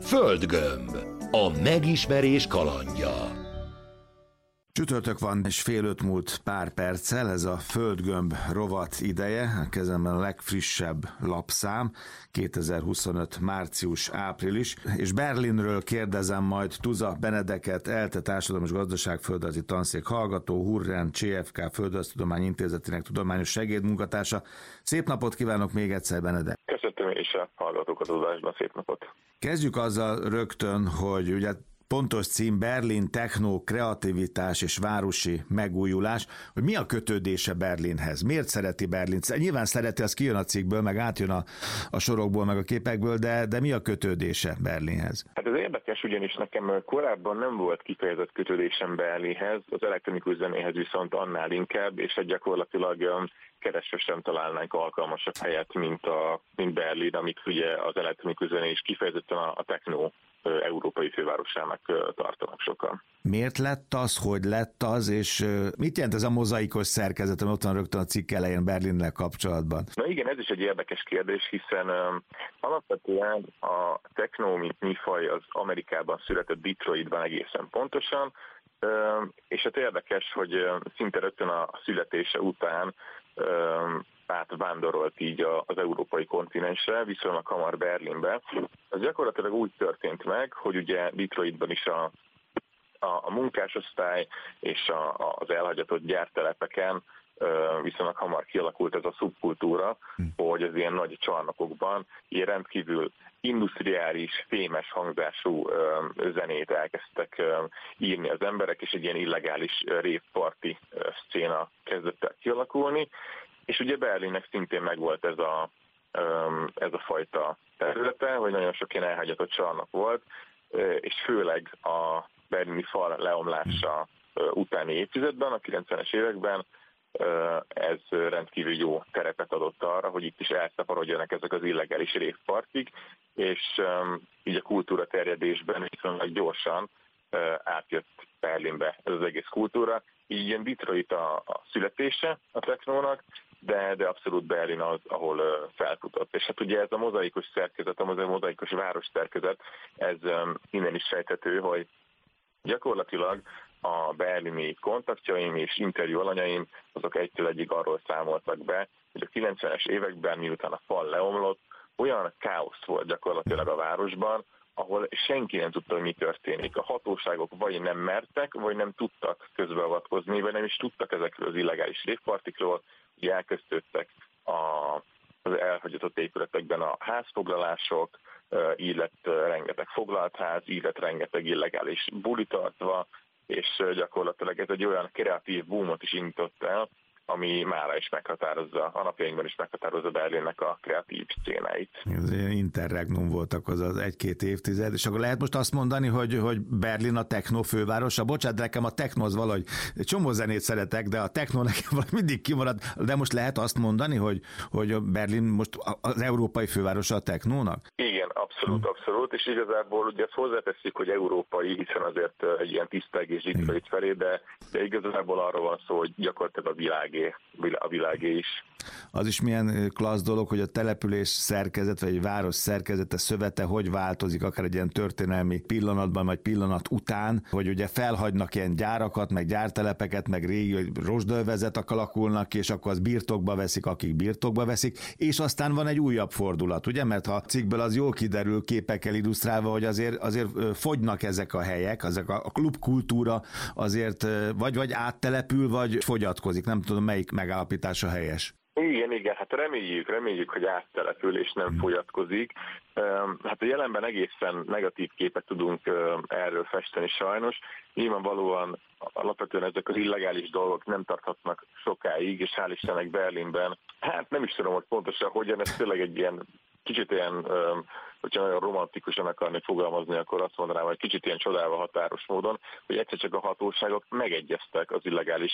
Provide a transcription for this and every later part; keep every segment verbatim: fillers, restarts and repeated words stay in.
Földgömb. A megismerés kalandja. Csütörtök van, és fél öt múlt pár perccel, ez a Földgömb rovat ideje, a kezemben a legfrissebb lapszám, kétezer-huszonöt március-április, és Berlinről kérdezem majd Tuza Benedeket, ELTE Társadalom és Gazdaságföldrajzi Tanszék hallgató, Hurrán cé ef ká Földrajztudományi Intézetének tudományos segédmunkatársa. Szép napot kívánok még egyszer, Benedek! Köszöntöm és a hallgatókat az adásban, szép napot! Kezdjük azzal rögtön, hogy ugye pontos cím Berlin, techno, kreativitás és városi megújulás, hogy mi a kötődése Berlinhez? Miért szereti Berlin? Nyilván szereti, az kijön a cikkből, meg átjön a, a sorokból, meg a képekből, de, de mi a kötődése Berlinhez? Hát ez érdekes, ugyanis nekem korábban nem volt kifejezett kötődésem Berlinhez, az elektronikus zenéhez viszont annál inkább, és egy gyakorlatilag keresve sem találnánk alkalmasabb helyet, mint, a, mint Berlin, amit ugye az elektronikus zené is kifejezetten a, a techno európai fővárosának tartanak sokan. Miért lett az, hogy lett az, és mit jelent ez a mozaikos szerkezet, ami ott van rögtön a cikk elején Berlinnel kapcsolatban? Na igen, ez is egy érdekes kérdés, hiszen um, alapvetően a techno, mint műfaj, az Amerikában született Detroitban egészen pontosan, um, és hát érdekes, hogy um, szinte rögtön a születése után um, átvándorolt így az európai kontinensre, viszonylag hamar Berlinbe. Az gyakorlatilag úgy történt meg, hogy ugye Detroitban is a, a, a munkásosztály és a, a, az elhagyatott gyártelepeken viszonylag hamar kialakult ez a szubkultúra, hogy az ilyen nagy csarnokokban ilyen rendkívül industriális, fémes hangzású zenét elkezdtek írni az emberek, és egy ilyen illegális rave-party szcéna kezdett el kialakulni. És ugye Berlinnek szintén megvolt ez a, ez a fajta területe, hogy nagyon sok ilyen elhagyatott csarnok volt, és főleg a berlini fal leomlása utáni évtizedben, a kilencvenes években ez rendkívül jó terepet adott arra, hogy itt is elszaporodjanak ezek az illegális rave-partik, és így a kultúra terjedésben viszonylag gyorsan átjött Berlinbe ez az egész kultúra. Így ilyen Detroit a, a születése a technónak, de, de abszolút Berlin az, ahol uh, felfutott. És hát ugye ez a mozaikos szerkezet, a mozaikos város szerkezet, ez um, innen is sejthető, hogy gyakorlatilag a berlini kontaktjaim és interjú alanyaim, azok egytől egyig arról számoltak be, hogy a kilencvenes években, miután a fal leomlott, olyan káosz volt gyakorlatilag a városban, ahol senki nem tudta, hogy mi történik. A hatóságok vagy nem mertek, vagy nem tudtak közbeavatkozni, vagy nem is tudtak ezekről az illegális rave-partikról, hogy elkezdődtek a, az elhagyatott épületekben a házfoglalások, így lett rengeteg foglalt ház, így lett rengeteg illegális buli tartva, és gyakorlatilag ez egy olyan kreatív boomot is indított el, ami mára is meghatározza, a napjainkban is meghatározza Berlinnek a kreatív szcénáit. Ez ilyen interregnum voltak az az egy-két évtized, és akkor lehet most azt mondani, hogy, hogy Berlin a techno fővárosa. Bocsánat, nekem a techno az valahogy csomó zenét szeretek, de a techno nekem mindig kimarad. De most lehet azt mondani, hogy, hogy Berlin most az európai fővárosa a technónak? Igen, abszolút, hm. abszolút, és igazából ugye ezt hozzáteszik, hogy európai, hiszen azért egy ilyen tisztelgés Detroit felé, de, de igazából arról van szó, hogy gyakorlatilag a világ a világé is. Az is milyen klassz dolog, hogy a település szerkezet, vagy egy város szerkezete, szövete hogy változik, akár egy ilyen történelmi pillanatban, vagy pillanat után, hogy ugye felhagynak ilyen gyárakat, meg gyártelepeket, meg régi rozsdölvezetek alakulnak, és akkor az birtokba veszik, akik birtokba veszik, és aztán van egy újabb fordulat, ugye? Mert ha a cikkből az jól kiderül képekkel illusztrálva, hogy azért, azért fogynak ezek a helyek, ezek a klubkultúra azért vagy, vagy áttelepül, vagy fogyatkozik. Nem tudom, melyik megállapítása helyes. Igen, igen, hát reméljük, reméljük, hogy áttelepül és nem fogyatkozik. Hát a jelenben egészen negatív képet tudunk erről festeni sajnos. Nyilvánvalóan alapvetően ezek az illegális dolgok nem tarthatnak sokáig, és hál' Istennek Berlinben, hát nem is tudom, hogy pontosan hogyan, ez tényleg egy ilyen kicsit ilyen, hogyha nagyon romantikusan akarni fogalmazni, akkor azt mondanám, hogy kicsit ilyen csodálva határos módon, hogy egyszer csak a hatóságok megegyeztek az illegális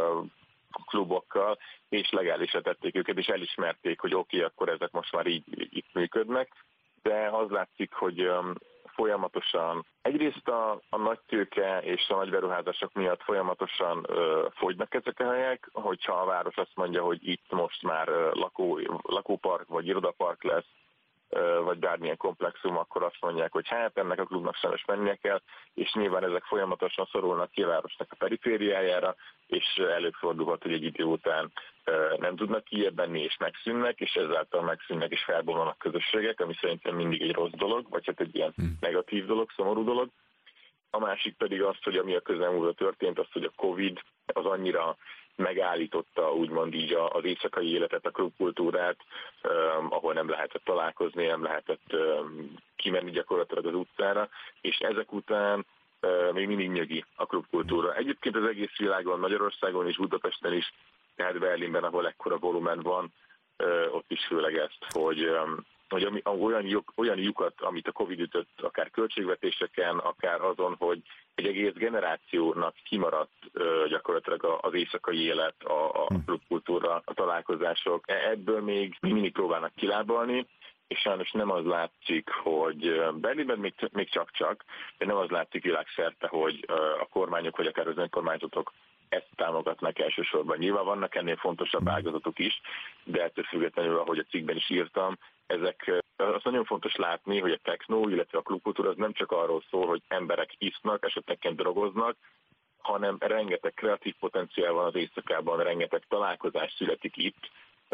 klubokkal, és legálisra tették őket, és elismerték, hogy oké, okay, akkor ezek most már így itt működnek, de az látszik, hogy folyamatosan egyrészt a, a nagy tőke és a nagy beruházások miatt folyamatosan ö, fogynak ezek a helyek, hogyha a város azt mondja, hogy itt most már ö, lakó, lakópark vagy irodapark lesz, vagy bármilyen komplexum, akkor azt mondják, hogy hát ennek a klubnak sajnos mennie kell, és nyilván ezek folyamatosan szorulnak ki a városnak a perifériájára, és előfordulhat, hogy egy idő után nem tudnak kijebb menni, és megszűnnek, és ezáltal megszűnnek, és felbomlanak közösségek, ami szerintem mindig egy rossz dolog, vagy hát egy ilyen negatív dolog, szomorú dolog. A másik pedig az, hogy ami a közelmúltban történt, az, hogy a Covid az annyira megállította úgymond így az éjszakai életet, a klubkultúrát, um, ahol nem lehetett találkozni, nem lehetett um, kimenni gyakorlatilag az utcára, és ezek után uh, még mindig nyögi a klubkultúra. Egyébként az egész világon, Magyarországon és Budapesten is, tehát Berlinben, ahol ekkora volumen van, uh, ott is főleg ezt, hogy um, hogy ami, olyan, lyuk, olyan lyukat, amit a Covid ütött, akár költségvetéseken, akár azon, hogy egy egész generációnak kimaradt uh, gyakorlatilag az éjszakai élet, a, a klubkultúra, a találkozások. Ebből még mindig próbálnak kilábalni, és sajnos nem az látszik, hogy Berlinben még, még csak-csak, de nem az látszik világszerte, hogy uh, a kormányok, vagy akár az önkormányzatok ezt támogatnak elsősorban. Nyilván vannak ennél fontosabb ágazatok is, de ettől függetlenül, ahogy a cikkben is írtam, ezek, azt nagyon fontos látni, hogy a technó, illetve a klubkultúra az nem csak arról szól, hogy emberek isznak, esetleg drogoznak, hanem rengeteg kreatív potenciál van az éjszakában, rengeteg találkozás születik itt,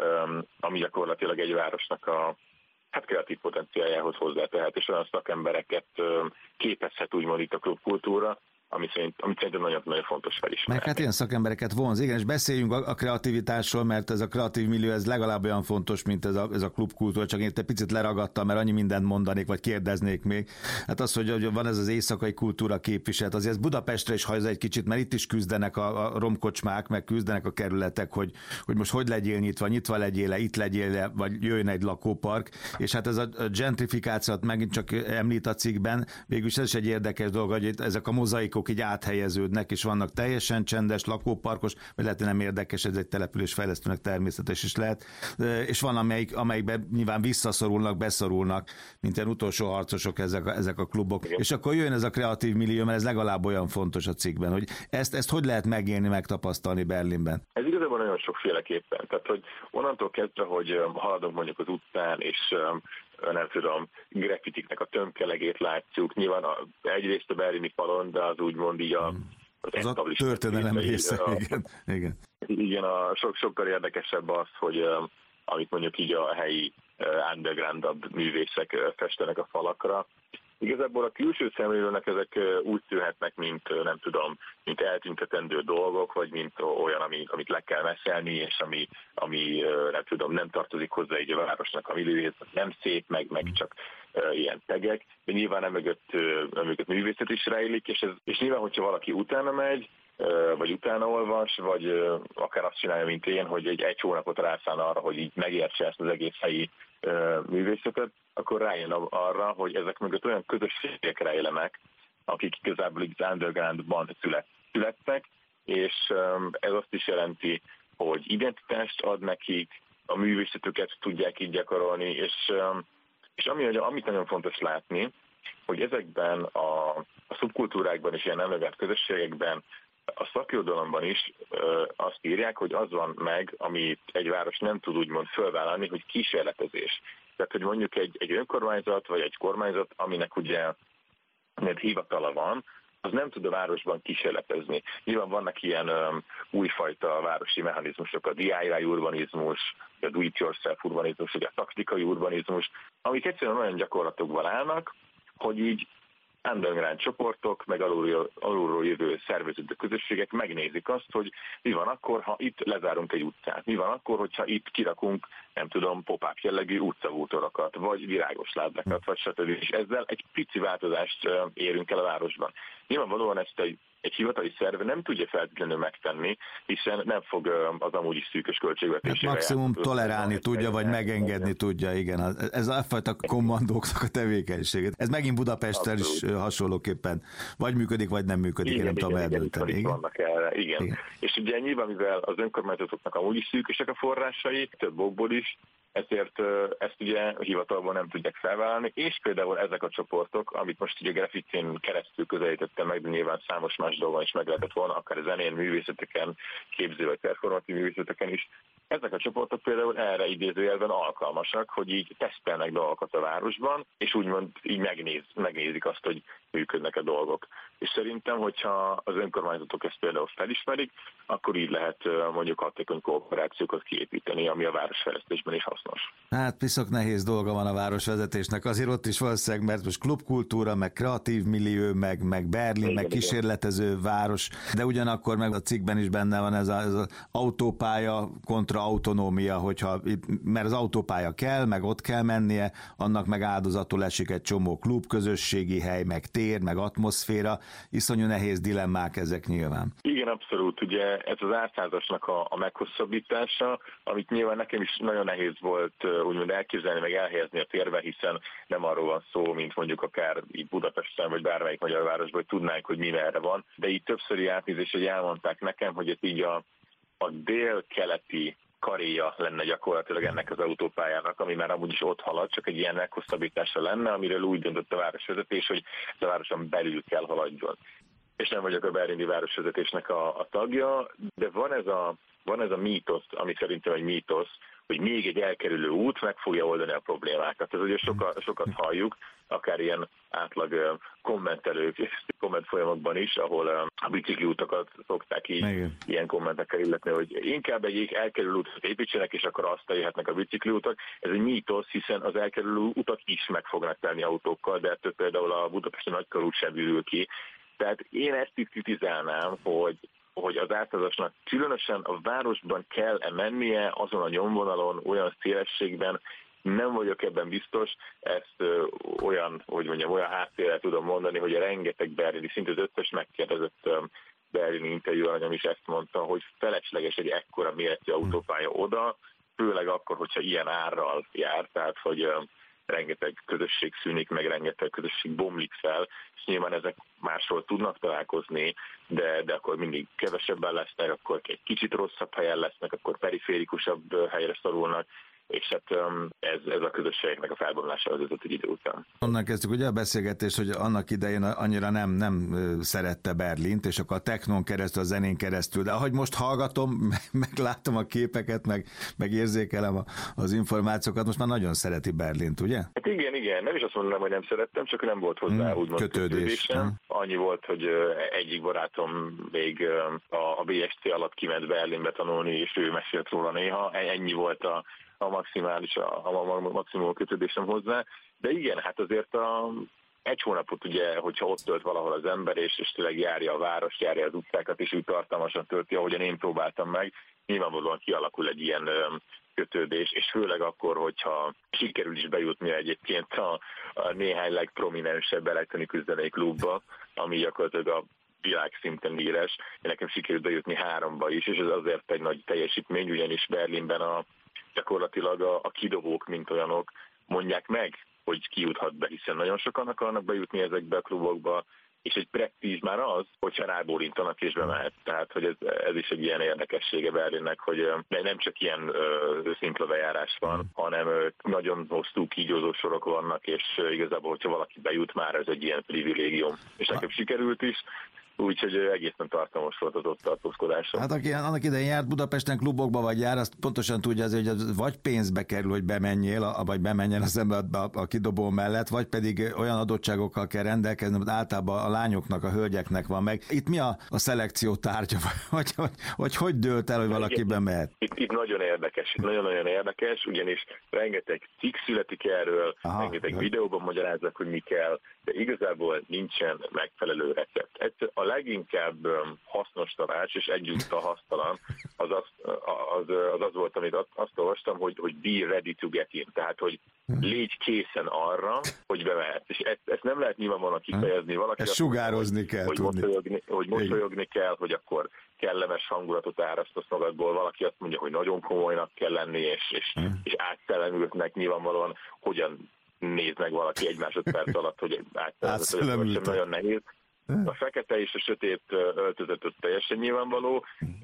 ami gyakorlatilag egy városnak a hát kreatív potenciáljához hozzátehet, és olyan szakembereket képezhet úgymond itt a klubkultúra, ami szerint, amit szerintem nagyon-nagyon fontos felismerni. Meg hát ilyen szakembereket vonz, igen, és beszéljünk a, a kreativitásról, mert ez a kreatív millió, ez legalább olyan fontos, mint ez a, ez a klubkultúra, csak én egy picit leragadtam, mert annyi mindent mondanék, vagy kérdeznék még. Hát az, hogy, hogy van ez az éjszakai kultúra képviselet, azért ez Budapestre is hajza egy kicsit, mert itt is küzdenek a, a romkocsmák, meg küzdenek a kerületek, hogy, hogy most hogy legyél nyitva, nyitva legyél-e, itt legyél-e, vagy jöjjön egy lakópark, és hát ez a gentrifikációt megint csak említ a cikkben, végülis ez is egy érdekes dolog, hogy ezek a mozaikok így áthelyeződnek, és vannak teljesen csendes, lakóparkos, vagy lehet, hogy nem érdekes, ez egy településfejlesztőnek természetes is lehet, és van, amelyik, amelyikben nyilván visszaszorulnak, beszorulnak, mint ilyen utolsó harcosok ezek a, ezek a klubok. Igen. És akkor jön ez a kreatív millió, mert ez legalább olyan fontos a cikkben, hogy ezt, ezt hogy lehet megélni, megtapasztalni Berlinben? Ez igazából nagyon sokféleképpen. Tehát, hogy onnantól kezdve, hogy haladunk mondjuk az utcán, és nem tudom, graffitiknek a tömkelegét látjuk. Nyilván a, egyrészt a berlini falon, de az úgymond így a, az, az a történelem része, a, igen. Igen, igen a sok, sokkal érdekesebb az, hogy um, amit mondjuk így a helyi uh, undergroundabb művészek uh, festenek a falakra. Igazából a külső szemlélőnek ezek uh, úgy tűnhetnek, mint uh, nem tudom, mint eltüntetendő dolgok, vagy mint olyan, ami, amit le kell mesélni, és ami, ami uh, nem tudom, nem tartozik hozzá egy a városnak a millióért, nem szép, meg, meg csak uh, ilyen tegek, de nyilván emögött, uh, emögött művészet is rejlik, és, ez, és nyilván, hogyha valaki utána megy, uh, vagy utána olvas, vagy uh, akár azt csinálja, mint én, hogy egy, egy hónapot rászán arra, hogy így megértse ezt az egész helyi uh, művészetet, akkor rájön arra, hogy ezek mögött olyan közösségek rejlenek, akik igazából így az undergroundban születtek, és um, ez azt is jelenti, hogy identitást ad nekik, a művészetüket tudják így gyakorolni, és, um, és ami, amit nagyon fontos látni, hogy ezekben a, a szubkultúrákban és ilyen underground közösségekben, a szakirodalomban is ö, azt írják, hogy az van meg, amit egy város nem tud úgymond fölvállalni, hogy kísérletezés. Tehát, hogy mondjuk egy, egy önkormányzat vagy egy kormányzat, aminek ugye mert hivatala van, az nem tud a városban kísérletezni. Nyilván vannak ilyen um, újfajta városi mechanizmusok, a dé i váj urbanizmus, a do-it-yourself urbanizmus, vagy a taktikai urbanizmus, amik egyszerűen olyan gyakorlatokban állnak, hogy így underground csoportok, meg alulról, alulról jövő szerveződő közösségek megnézik azt, hogy mi van akkor, ha itt lezárunk egy utcát, mi van akkor, hogyha itt kirakunk, nem tudom, pop-up jellegű utcabútorokat, vagy virágos lábdakat, vagy stb. És ezzel egy pici változást érünk el a városban. Nyilvánvalóan ezt egy egy hivatali szerve nem tudja feltétlenül megtenni, hiszen nem fog az amúgy is szűkös költségvetésére. Hát maximum tolerálni tudja, vagy megengedni tudja, igen. Ez a fajta kommandóknak a tevékenységét. Ez megint Budapesten is hasonlóképpen vagy működik, vagy nem működik, igen, én nem tudom eldönteni. Igen, vannak erre, igen. igen. És ugye nyilván, mivel az önkormányzatoknak amúgy is szűkösek a forrásai, több okból is, ezért ezt ugye hivatalban nem tudják felvállalni, és például ezek a csoportok, amit most ugye graffitin keresztül közelítettem meg, de nyilván számos más dolgon is meg lehetett volna, akár a zenén, művészeteken, képző vagy performatív művészeteken is, ezek a csoportok például erre idézőjelben alkalmasak, hogy így tesztelnek dolgokat a városban, és úgymond így megnéz, megnézik azt, hogy működnek a dolgok. És szerintem, hogyha az önkormányzatok ezt például felismerik, akkor így lehet mondjuk hatékony kooperációkat kiépíteni, ami a városfejlesztésben is hasznos. Hát piszok nehéz dolga van a városvezetésnek, azért ott is valószínűleg, mert most klubkultúra, meg kreatív millió, meg, meg Berlin, igen, meg kísérletező igen. város, de ugyanakkor meg a cikkben is benne van ez az autópálya kontra autonómia, hogyha, mert az autópálya kell, meg ott kell mennie, annak meg áldozatul esik egy csomó klub, közösségi hely, meg tér, meg atmoszféra, iszonyú nehéz dilemmák ezek nyilván. Igen, abszolút, ugye ez az átszázasnak a, a meghosszabbítása, amit nyilván nekem is nagyon nehéz volt úgymond elképzelni, meg elhelyezni a térbe, hiszen nem arról van szó, mint mondjuk akár itt Budapesten, vagy bármelyik magyar városban, hogy tudnánk, hogy mi merre van, de így többszöri átnézés, hogy elmondták nekem, hogy ez így a, a dél-keleti karéja lenne gyakorlatilag ennek az autópályának, ami már amúgy is ott halad, csak egy ilyen meghosszabbítása lenne, amiről úgy döntött a városvezetés, hogy ez a városon belül kell haladjon. És nem vagyok a berlini városvezetésnek a, a tagja, de van ez a, van ez a mítosz, ami szerintem egy mítosz, hogy még egy elkerülő út meg fogja oldani a problémákat. Ez ugye sokat, sokat halljuk, akár ilyen átlag kommentelők, kommentfolyamokban is, ahol a bicikliutakat szokták így igen. ilyen kommentekkel illetni, hogy inkább egy elkerülő utat építsenek, és akkor azt eljöhetnek a bicikliutak. Ez egy mítosz, hiszen az elkerülő utak is meg fognak tenni autókkal, de ettől például a budapesti nagykörút sem ürül ki. Tehát én ezt itt kritizálnám, hogy hogy az átadásnak különösen a városban kell-e mennie azon a nyomvonalon, olyan szélességben, nem vagyok ebben biztos, ezt ö, olyan, hogy mondjam, olyan háttérrel tudom mondani, hogy a rengeteg berlini, szinte az összes megkérdezett ö, berlini interjú alanyom is ezt mondta, hogy felesleges egy ekkora méretű autópálya oda, főleg akkor, hogyha ilyen árral jár, tehát hogy ö, rengeteg közösség szűnik, meg rengeteg közösség bomlik fel, és nyilván ezek máshol tudnak találkozni, de, de akkor mindig kevesebben lesznek, akkor egy kicsit rosszabb helyen lesznek, akkor periférikusabb helyre szorulnak, és hát ez, ez a közösségeknek a felbomlása vezetett egy idő után. Onnan kezdtük ugye a beszélgetést, hogy annak idején annyira nem, nem szerette Berlint, és akkor a technón keresztül, a zenén keresztül, de ahogy most hallgatom, meg, meg látom a képeket, meg, meg érzékelem a, az információkat, most már nagyon szereti Berlint, ugye? Hát igen, igen, nem is azt mondanám, hogy nem szerettem, csak nem volt hozzá hmm, úgymond kötődésem. Annyi volt, hogy egyik barátom még a bé es cé alatt kiment Berlinbe tanulni, és ő mesélt róla néha, ennyi volt a a maximális, a, a maximum kötődésem hozzá, de igen, hát azért a, egy hónapot ugye, hogyha ott tölt valahol az ember, és, és tényleg járja a város, járja az utcákat, és úgy tartalmasan tölti, ahogyan én próbáltam meg, nyilvánvalóan kialakul egy ilyen ö, kötődés, és főleg akkor, hogyha sikerül is bejutni egyébként a, a néhány legprominensebb elektronikus zenei klubba, ami gyakorlatilag a világszinten híres. Én nekem sikerült bejutni háromba is, és ez azért egy nagy teljesítmény, ugyanis Berlinben a gyakorlatilag a, a kidobók, mint olyanok mondják meg, hogy ki juthat be, hiszen nagyon sokan akarnak bejutni ezekbe a klubokba, és egy presztízs már az, hogyha rábólintanak és bemehet. Tehát, hogy ez, ez is egy ilyen érdekessége Berlinnek, hogy nem csak ilyen szimpla bejárás van, hanem nagyon hosszú kígyózó sorok vannak, és igazából, hogyha valaki bejut, már ez egy ilyen privilégium. És nekem sikerült is, úgyhogy egészen tartalmas volt az ott tartózkodása. Hát aki annak idején járt Budapesten klubokba, vagy jár, azt pontosan tudja azért, hogy az vagy pénzbe kerül, hogy bemenjél, vagy bemenjen az ember a, a kidobó mellett, vagy pedig olyan adottságokkal kell rendelkezni, mert általában a lányoknak, a hölgyeknek van meg. Itt mi a, a szelekció tárgya, vagy hogy, hogy hogy dőlt el, hogy valaki bemehet? Itt, itt nagyon érdekes, nagyon-nagyon érdekes, ugyanis rengeteg cikk születik erről, Aha, rengeteg de... videóban magyarázzak, hogy mi kell, de igazából nincsen megfelelő recept. Ez a leginkább hasznos tanács, és együtt a hasztalan, az az, az, az, az volt, amit azt olvastam, hogy, hogy be ready to get in, tehát, hogy légy készen arra, hogy bemehetsz. És ezt, ezt nem lehet nyilvánvalóan kifejezni. Valaki ezt sugározni mondja, kell hogy, tudni. Mosolyogni, hogy mosolyogni kell, hogy akkor kellemes hangulatot árasztasz magadból. Valaki azt mondja, hogy nagyon komolynak kell lenni, és, és, és átszellemültnek nyilvánvalóan, hogyan néz meg valaki egy másodperc alatt, hogy átszellemültek. Nagyon nehéz. A fekete és a sötét öltözet teljesen nyilvánvaló,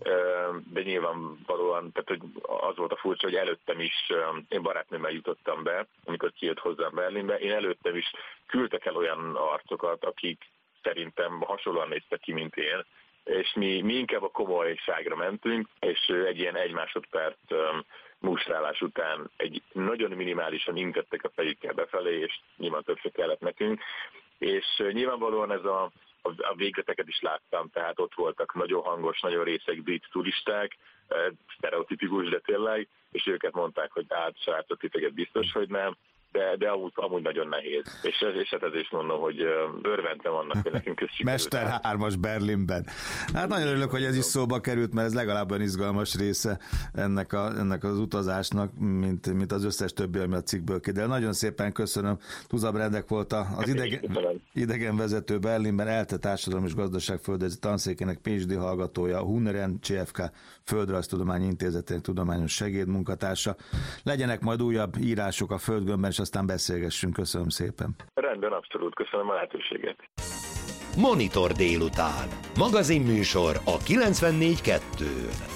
de nyilvánvalóan, tehát hogy az volt a furcsa, hogy előttem is, én barátnőmmel jutottam be, amikor kijött hozzám Berlinbe, én előttem is küldtek el olyan arcokat, akik szerintem hasonlóan néztek ki, mint én, és mi, mi inkább a komolyságra mentünk, és egy ilyen egy másodperc mustrálás után egy nagyon minimálisan intettek a fejükkel befelé, és nyilván több se kellett nekünk, és nyilvánvalóan ez a, a, a végleteket is láttam, tehát ott voltak nagyon hangos, nagyon részeg brit turisták, sztereotipikus, de tényleg, és őket mondták, hogy hát srácok, titeket biztos, hogy nem, de, de amúgy, amúgy nagyon nehéz. És, és hát ezért is mondom, hogy örventem annak, hogy nekünk ez sikerült. Mester hármas Berlinben. Hát nagyon örülök, hogy ez is szóba került, mert ez legalább olyan izgalmas része ennek, a, ennek az utazásnak, mint, mint az összes többi, ami a cikkből kiderül. Nagyon szépen köszönöm. Tuza Brendek volt az idegen, idegenvezető Berlinben, ELTE Társadalom és Gazdaság Földrajzi Tanszékének PhD hallgatója, a Huneren cé ef ká Földrajztudományi Intézetének tudományos segédmunkatársa. Legyenek majd újabb írások a Földgömbben, és aztán beszélgessünk. Köszönöm szépen. Rendben, abszolút. Köszönöm a lehetőséget. Monitor délután. Magazinműsor a kilencvennégy kettőn.